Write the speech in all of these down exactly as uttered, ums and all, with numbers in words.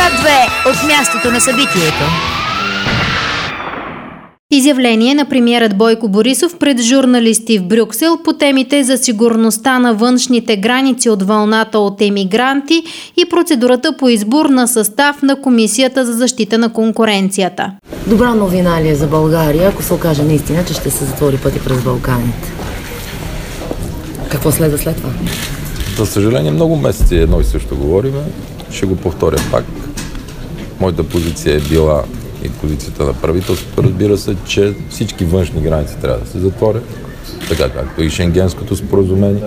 две от мястото на събитието. Изявление на премиерът Бойко Борисов пред журналисти в Брюксел по темите за сигурността на външните граници от вълната от емигранти и процедурата по избор на състав на Комисията за защита на конкуренцията. Добра новина ли е за България, ако се окаже наистина, че ще се затвори пъти през Балканите? Какво следва след това? За съжаление, много месеци едно и също говорим. Ще го повторя пак. Моята позиция е била и позицията на правителството, разбира се, че всички външни граници трябва да се затворят, така както и Шенгенското споразумение,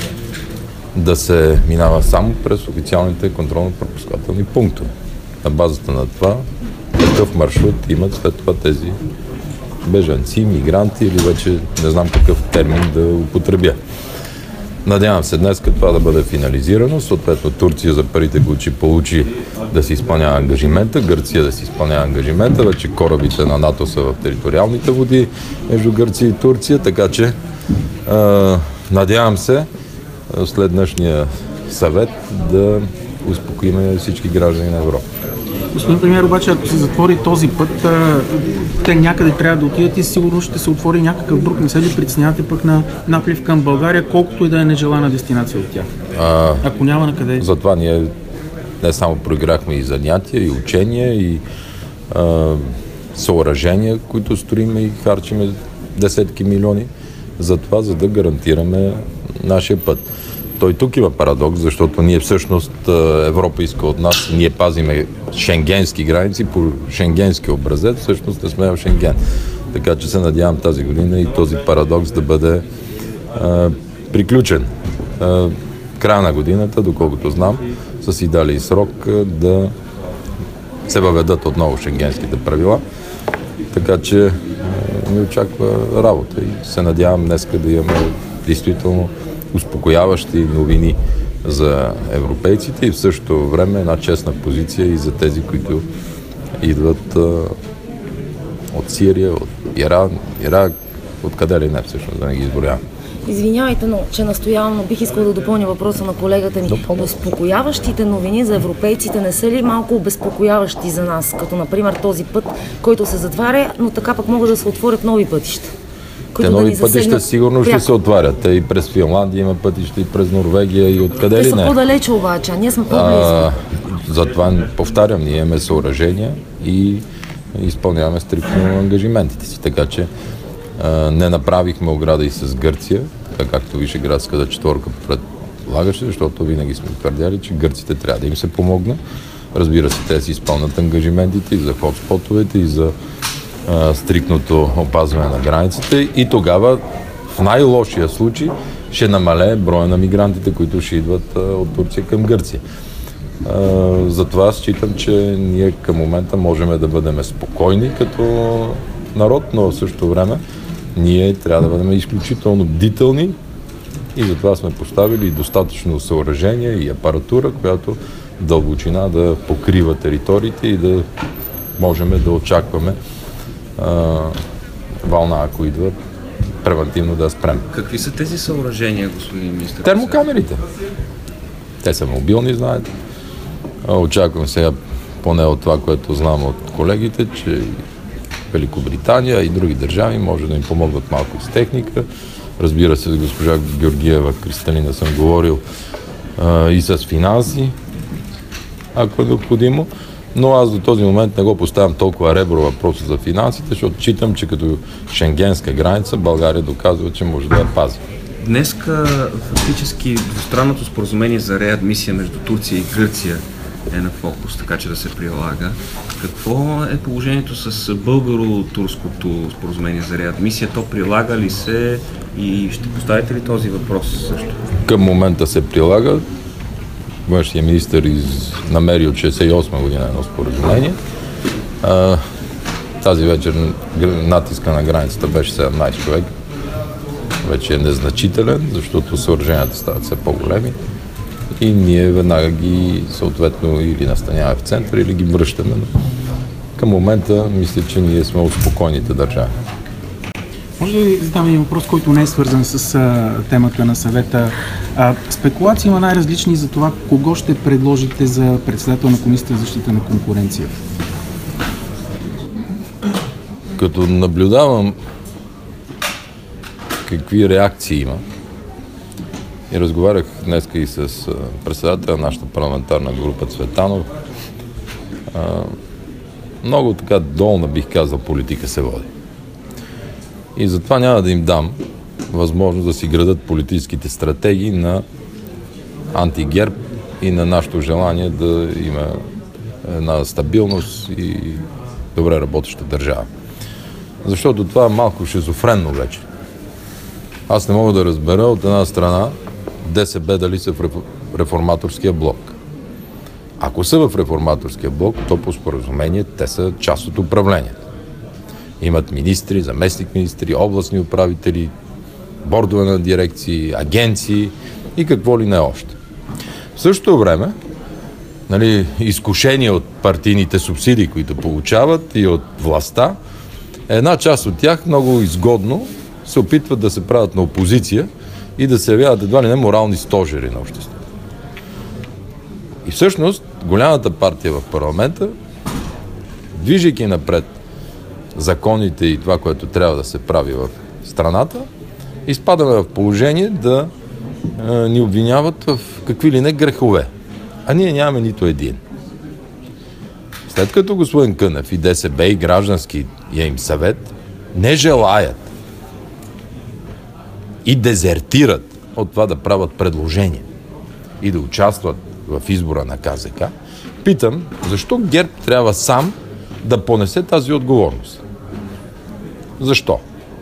да се минава само през официалните контролно-пропускателни пунктове. На базата на това, какъв маршрут имат след това тези бежанци, мигранти или вече не знам какъв термин да употребя. Надявам се днес това да бъде финализирано, съответно Турция за парите, които ще получи, да си изпълнява ангажимента, Гърция да си изпълнява ангажимента, вече корабите на НАТО са в териториалните води между Гърция и Турция, така че е, надявам се след днешния съвет да успокоим всички граждани на Европа. Господин премиер, обаче, ако се затвори този път, те някъде трябва да отидат и сигурно ще се отвори някакъв друг. Не се ли притеснявате пък на наплив към България, колкото и да е нежелана дестинация от тях? А, ако няма на къде. Затова ние не само проиграхме и занятия, и учения, и а, съоръжения, които строиме и харчиме десетки милиони, за това, за да гарантираме нашия път. Той тук има парадокс, защото ние всъщност Европа иска от нас, ние пазиме шенгенски граници по шенгенски образец, всъщност не сме в Шенген. Така че се надявам тази година и този парадокс да бъде а, приключен. А, края на годината, доколкото знам, са си дали и срок а, да се въведат отново шенгенските правила. Така че а, ми очаква работа и се надявам днеска да имаме действително успокояващи новини за европейците и в същото време една честна позиция и за тези, които идват а, от Сирия, от Иран, Ирак, откъде ли не всъщност, да не ги изборявам. Извинявайте, но че настоявам, но бих искал да допълня въпроса на колегата ми. Обезпокояващите новини за европейците не са ли малко обезпокояващи за нас, като например този път, който се затваря, но така пък могат да се отворят нови пътища? Те нови да пътища сигурно пряко ще се отварят. Те и през Финландия има пътища, и през Норвегия, и откъде ли не. Те са по-далече обаче, а ние сме по-близо. Затова повтарям, ние имаме съоръжения и изпълняваме стриктно ангажиментите си. Така че а, не направихме ограда и с Гърция, така както Вишеградската четворка предлагаше, защото винаги сме твърдяли, че гърците трябва да им се помогне. Разбира се, те си изпълнят ангажиментите и за хотспотовете, и за стрикното опазване на границите и тогава в най-лошия случай ще намалее броя на мигрантите, които ще идват от Турция към Гърция. Затова считам, че ние към момента можем да бъдем спокойни като народ, но в същото време ние трябва да бъдем изключително бдителни и затова сме поставили достатъчно съоръжения и апаратура, която дълбочина да покрива териториите и да можем да очакваме Uh, вълна, ако идва, превентивно да спрем. Какви са тези съоръжения, господин министър? Термокамерите. Те са мобилни, знаете. Очаквам сега, поне от това, което знам от колегите, че Великобритания и други държави може да им помогнат малко с техника. Разбира се, с госпожа Георгиева Кристалина съм говорил uh, и с финанси, ако е необходимо. Но аз до този момент не го поставям толкова ребро въпроса за финансите, защото считам, че като шенгенска граница България доказва, че може да я пази. Днеска фактически двустранното споразумение за реадмисия между Турция и Гърция е на фокус, така че да се прилага. Какво е положението с българо-турското споразумение за реадмисия? То прилага ли се и ще поставите ли този въпрос също? Към момента се прилага. Външният министър из... намери от шейсет и осма година едно споразумение. А, тази вечер натиска на границата беше седемнайсет човек. Вече е незначителен, защото съоръженията стават все по-големи и ние веднага ги съответно или настаняваме в центъра, или ги връщаме. Но към момента мисля, че ние сме от спокойните държави. Може ли да задам един въпрос, който не е свързан с а, темата на съвета? А, спекулации има най-различни за това кого ще предложите за председател на Комисията за защита на конкуренция. Като наблюдавам какви реакции има и разговарях днес и с председателя на нашата парламентарна група Цветанов, много така долна, бих казал, политика се води. И затова няма да им дам възможност да си градат политическите стратегии на антигерб и на нашето желание да има една стабилност и добре работеща държава. Защото това е малко шизофренно вече. Аз не мога да разбера от една страна ДСБ дали са в реформаторския блок. Ако са в реформаторския блок, то по споразумение те са част от управлението. Имат министри, заместник-министри, областни управители, бордове на дирекции, агенции и какво ли не още. В същото време, нали, изкушение от партийните субсидии, които получават и от властта, една част от тях много изгодно се опитват да се правят на опозиция и да се явяват едва ли не морални стожери на обществото. И всъщност голямата партия в парламента, движейки напред законите и това, което трябва да се прави в страната, изпадаме в положение да е, ни обвиняват в какви ли не грехове. А ние нямаме нито един. След като господин Кънев и ДСБ и граждански им съвет не желаят и дезертират от това да правят предложения и да участват в избора на КЗК, питам, защо ГЕРБ трябва сам да понесе тази отговорност? Защо?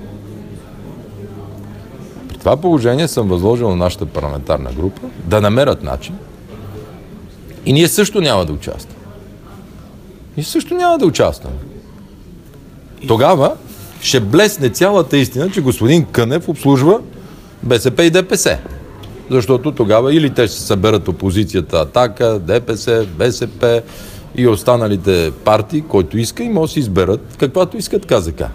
При това положение съм възложил на нашата парламентарна група да намерят начин и ние също няма да участваме. Ние също няма да участваме. Тогава ще блесне цялата истина, че господин Кънев обслужва БСП и ДПС. Защото тогава или те ще съберат опозицията Атака, ДПС, БСП и останалите партии, който иска и може да си изберат каквато искат КЗК.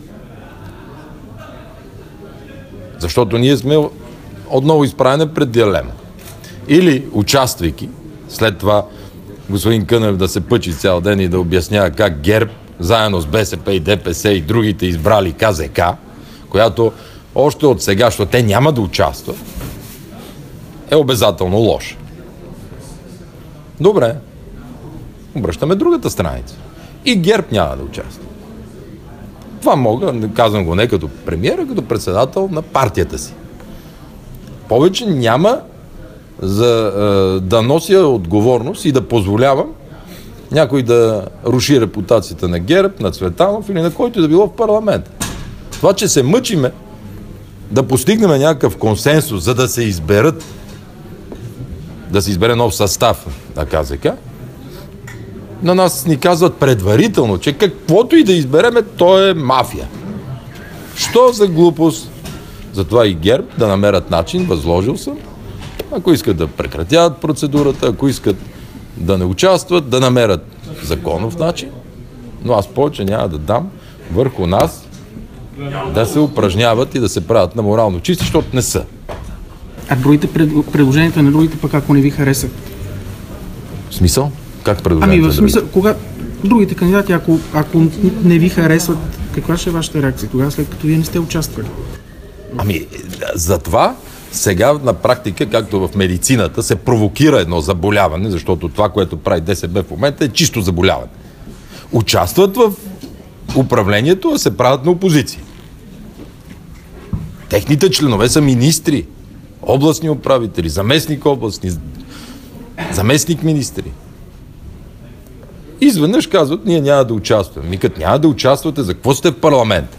Защото ние сме отново изправени пред дилема. Или участвайки, след това господин Кънев да се пъчи цял ден и да обяснява как ГЕРБ, заедно с БСП и ДПС и другите избрали КЗК, която още от сега, защото те няма да участват, е обязателно лош. Добре. Обръщаме другата страница. И ГЕРБ няма да участва. Това мога, казвам го не като премиер, а като председател на партията си. Повече няма за е, да нося отговорност и да позволявам някой да руши репутацията на ГЕРБ, на Цветанов или на който да било в парламента. Това, че се мъчиме да постигнем някакъв консенсус, за да се изберат, да се избере нов състав на КЗК, на нас ни казват предварително, че каквото и да избереме, то е мафия. Що за глупост? Затова и ГЕРБ да намерят начин, възложил съм, ако искат да прекратяват процедурата, ако искат да не участват, да намерят законов начин, но аз повече няма да дам върху нас да се упражняват и да се правят на морално чисти, защото не са. А другите пред, предложенията на другите пък ако не ви харесат? В смисъл? Как предложенията? Ами в смисъл, кога другите кандидати, ако, ако не ви харесват, каква ще е вашата реакция тогава, след като вие не сте участвали? Ами, затова сега на практика, както в медицината, се провокира едно заболяване, защото това, което прави ДСБ в момента е чисто заболяване. Участват в управлението, а се правят на опозиция. Техните членове са министри, областни управители, заместник областни, заместник министри. Изведнъж казват, ние няма да участваме. Ми като няма да участвате, за какво сте в парламента?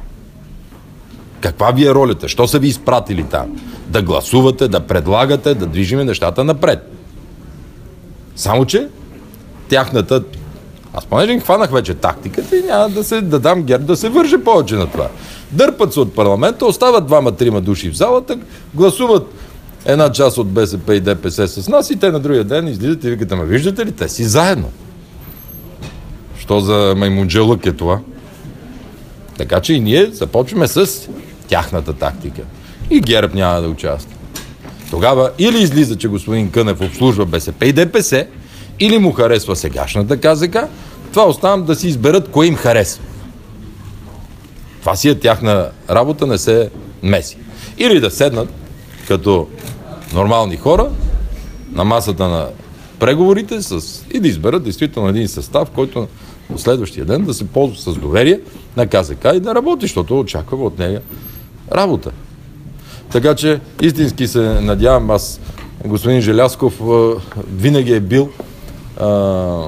Каква ви е ролята? Що са ви изпратили там? Да гласувате, да предлагате, да движиме нещата напред. Само, че тяхната... Аз понеже им хванах вече тактиката и няма да, се, да дам ГЕРБ да се върже повече на това. Дърпат се от парламента, остават двама-трима души в залата, гласуват една част от БСП и ДПС с нас и те на другия ден излизат и викат, ама виждате ли, те си заедно. Що за маймунджелък е това? Така че и ние започваме с тяхната тактика. И ГЕРБ няма да участва. Тогава или излиза, че господин Кънев обслужва БСП и ДПС, или му харесва сегашната КЗК, това оставам да си изберат кое им харесва. Това си е тяхна работа, не се меси. Или да седнат като нормални хора на масата на преговорите с... и да изберат действително един състав, който в следващия ден да се ползва с доверие на КЗК и да работи, защото очаква от нея работа. Така че истински се надявам, аз, господин Желязков, винаги е бил а,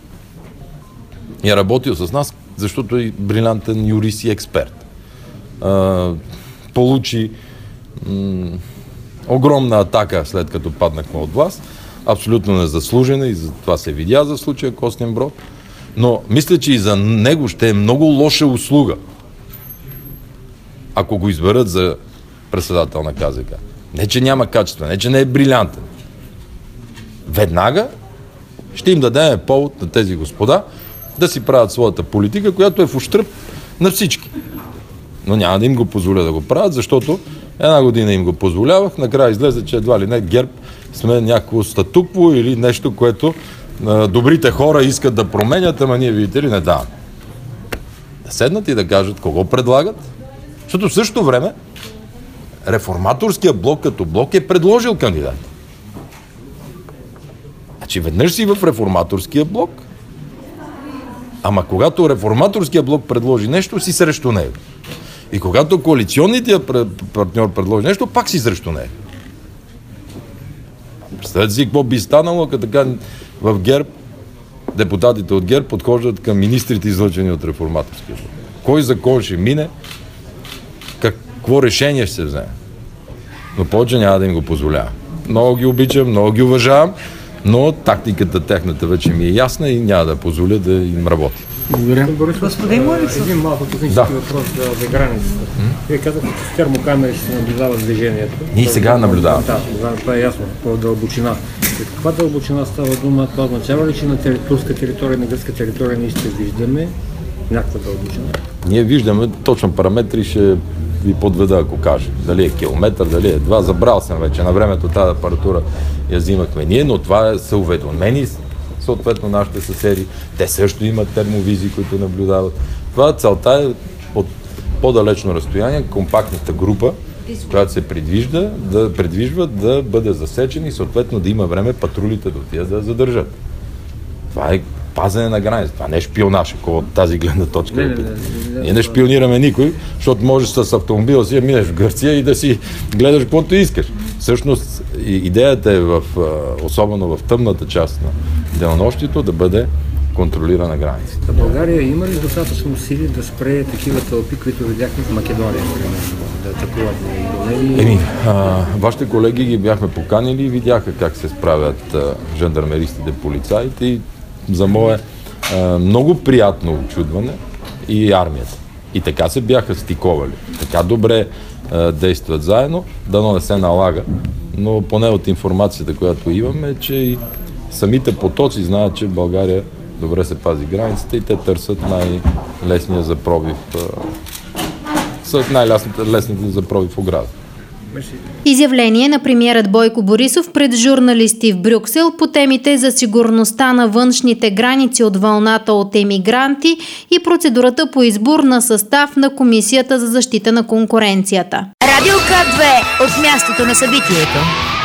и е работил с нас, защото е брилянтен юрист и експерт. А, получи м- огромна атака, след като паднахме от власт, абсолютно незаслужена и за това се видя за случая Костинброд. Но мисля, че и за него ще е много лоша услуга, ако го изберат за председател на КЗК. Не, че няма качество, не, че не е брилянтен. Веднага ще им дадем повод на тези господа да си правят своята политика, която е в ущърб на всички. Но няма да им го позволя да го правят, защото една година им го позволявах, накрая излезе, че едва ли не ГЕРБ сме някакво статукво или нещо, което а, добрите хора искат да променят, ама ние, видите ли, не даваме. Да седнат и да кажат кого предлагат, защото в същото време реформаторския блок като блок е предложил кандидат. Значи веднъж си в реформаторския блок, ама когато реформаторския блок предложи нещо, си срещу него. И когато коалиционният партньор предложи нещо, пак си срещу него. Представете си какво би станало, като така в ГЕРБ депутатите от ГЕРБ подхождат към министрите, излъчени от реформаторския блок. Кой закон ще мине, какво решение ще се вземе. Но повече няма да им го позволява. Много ги обичам, много ги уважавам, но тактиката техната вече ми е ясна и няма да позволя да им работи. Благодаря. Господин Морисов. Един малко технически Да. въпрос за, за границата. Вие казахте, че с термокамери ще се наблюдава движението. Ние сега наблюдаваме. Да, да, това е ясно, по дълбочина. И каква дълбочина става дума? Това означава ли, че на тери, турска територия, на гръцка територия ние ще виждаме някаква дълбочина? Ние виждаме точно параметри, ще ви подведа, ако кажа. Дали е километър, дали е два. Забрал съм вече. На времето тази апаратура я взимахме ние, но това е, са уведомени съответно нашите съседи. Те също имат термовизии, които наблюдават. Това целта е от по-далечно разстояние, компактната група, която се предвижда, да предвижва да бъде засечен и съответно да има време патрулите да отидат да задържат. Това е пазене на граница. Това не е шпионаж, ако от тази гледна точка. Не, не, не, не, Ние не шпионираме никой, защото можеш с автомобила си да минеш в Гърция и да си гледаш каквото искаш. Всъщност идеята е в, особено в тъмната част на денонощието, да бъде контролирана границата. България има ли достатъчно сили да спре такива тълпи, които видяхме в Македония, да атакуват Индонезия? Еми, а, вашите колеги ги бяхме поканили и видяха как се справят а, жандармеристите, полицаите и за мое а, много приятно очудване и армията. И така се бяха стиковали. Така добре а, действат заедно, дано не се налага. Но поне от информацията, която имаме, че и самите потоци знаят, че България добре се пази границата и те търсят най-лесния за пробив, са най-лесните за пробив ограда. Изявление на премиерът Бойко Борисов пред журналисти в Брюксел по темите за сигурността на външните граници от вълната от емигранти и процедурата по избор на състав на Комисията за защита на конкуренцията. Радио К две от мястото на събитието.